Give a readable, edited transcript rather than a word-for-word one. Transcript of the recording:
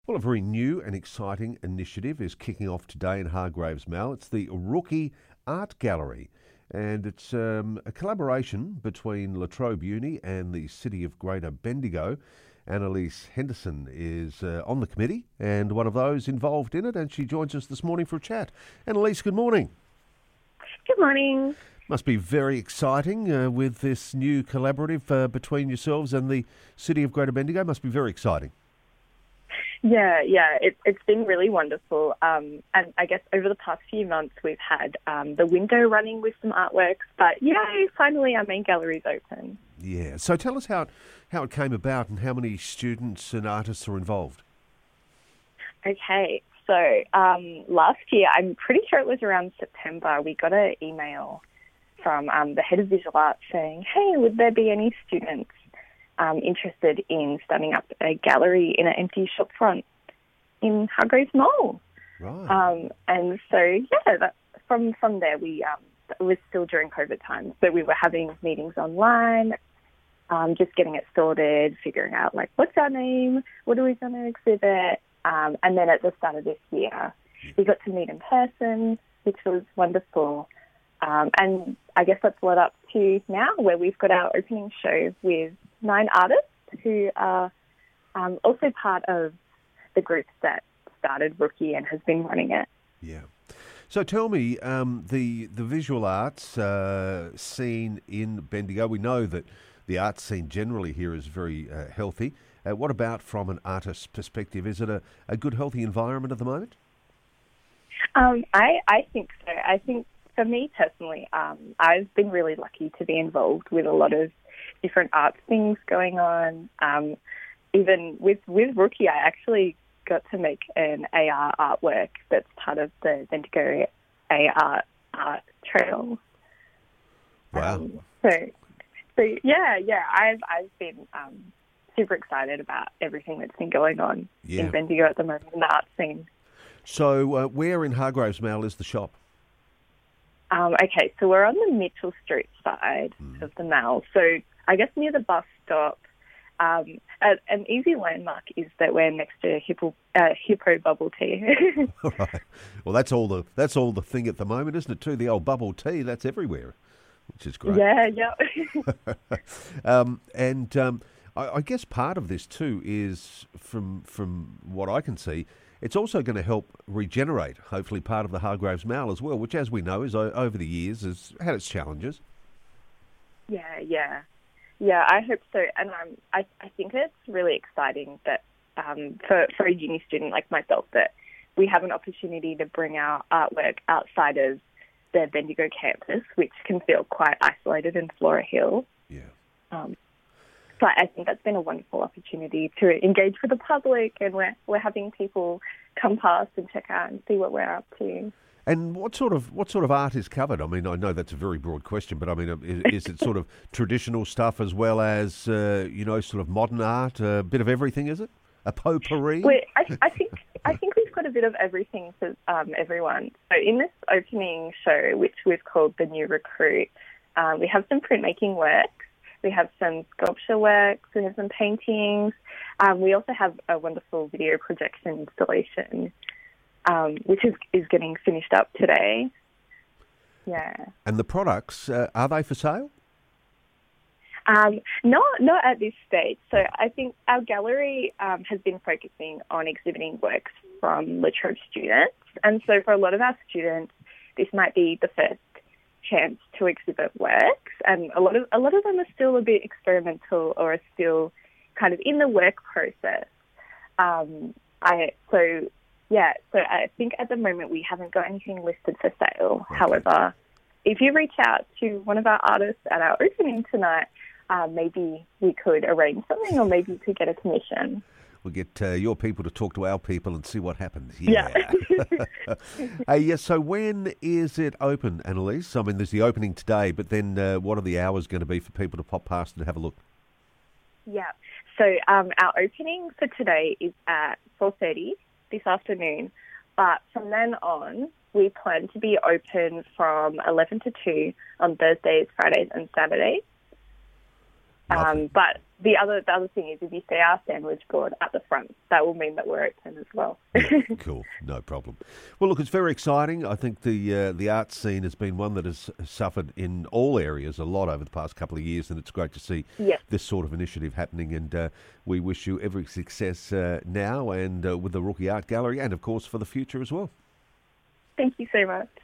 Well, a very new and exciting initiative is kicking off today in Hargraves Mall. It's the Rookie Art Gallery, and it's a collaboration between La Trobe Uni and the City of Greater Bendigo. Annalise Henderson is on the committee and one of those involved in it, and she joins us this morning for a chat. Annalise, good morning. Good morning. Must be very exciting with this new collaborative between yourselves and the City of Greater Bendigo. Must be very exciting. Yeah, it's been really wonderful. And I guess over the past few months we've had the window running with some artworks, but yay, finally our main gallery's open. Yeah, so tell us how it came about and how many students and artists are involved. Okay, so last year, I'm pretty sure it was around September, we got an email from the head of visual arts saying, hey, would there be any students interested in starting up a gallery in an empty shop front in Hargraves Mall. Right. And so, from there, we it was still during COVID times, so we were having meetings online, just getting it sorted, figuring out, like, what's our name, what are we going to exhibit, and then at the start of this year, we got to meet in person, which was wonderful. And I guess that's led up to now, where we've got our opening show with 9 artists who are also part of the group that started Rookie and has been running it. Yeah. So tell me, the visual arts scene in Bendigo, we know that the arts scene generally here is very healthy. What about from an artist's perspective? Is it a good, healthy environment at the moment? I think so. I think for me personally, I've been really lucky to be involved with a lot of different arts things going on. Even with Rookie, I actually got to make an AR artwork that's part of the Bendigo AR art trail. Wow. So I've been super excited about everything that's been going on in Bendigo at the moment in the art scene. So where in Hargraves Mall is the shop? Okay, so we're on the Mitchell Street side of the mall. So I guess near the bus stop. An easy landmark is that we're next to Hippo Bubble Tea. Right. Well, that's all the thing at the moment, isn't it? Too, the old bubble tea, that's everywhere, which is great. Yeah. I guess part of this too is from what I can see, it's also going to help regenerate, hopefully, part of the Hargraves Mall as well, which, as we know, is over the years has had its challenges. Yeah, I hope so. And I think it's really exciting that for a uni student like myself that we have an opportunity to bring our artwork outside of the Bendigo campus, which can feel quite isolated in Flora Hill. Yeah. So I think that's been a wonderful opportunity to engage with the public, and we're having people come past and check out and see what we're up to. And what sort of art is covered? I mean, I know that's a very broad question, but I mean, is it sort of traditional stuff as well as sort of modern art? A bit of everything, is it? A potpourri? Well, I think we've got a bit of everything for everyone. So in this opening show, which we've called The New Recruit, we have some printmaking works. We have some sculpture works, we have some paintings. We also have a wonderful video projection installation, which is getting finished up today. Yeah. And the products, are they for sale? Not at this stage. So I think our gallery has been focusing on exhibiting works from La Trobe students. And so for a lot of our students, this might be the first chance to exhibit works, and a lot of them are still a bit experimental or are still kind of in the work process. So I think at the moment we haven't got anything listed for sale. Okay. However, if you reach out to one of our artists at our opening tonight, maybe we could arrange something, or maybe to get a commission. We'll get your people to talk to our people and see what happens. Yeah. So when is it open, Annalise? I mean, there's the opening today, but then what are the hours going to be for people to pop past and have a look? Yeah. So our opening for today is at 4:30 this afternoon, but from then on, we plan to be open from 11 to 2 on Thursdays, Fridays and Saturdays. Lovely. But the other thing is, if you see our sandwich board at the front, that will mean that we're open as well. Yeah, cool, no problem. Well, look, it's very exciting. I think the arts scene has been one that has suffered in all areas a lot over the past couple of years, and it's great to see this sort of initiative happening. And we wish you every success now and with the Rookie Art Gallery, and of course for the future as well. Thank you so much.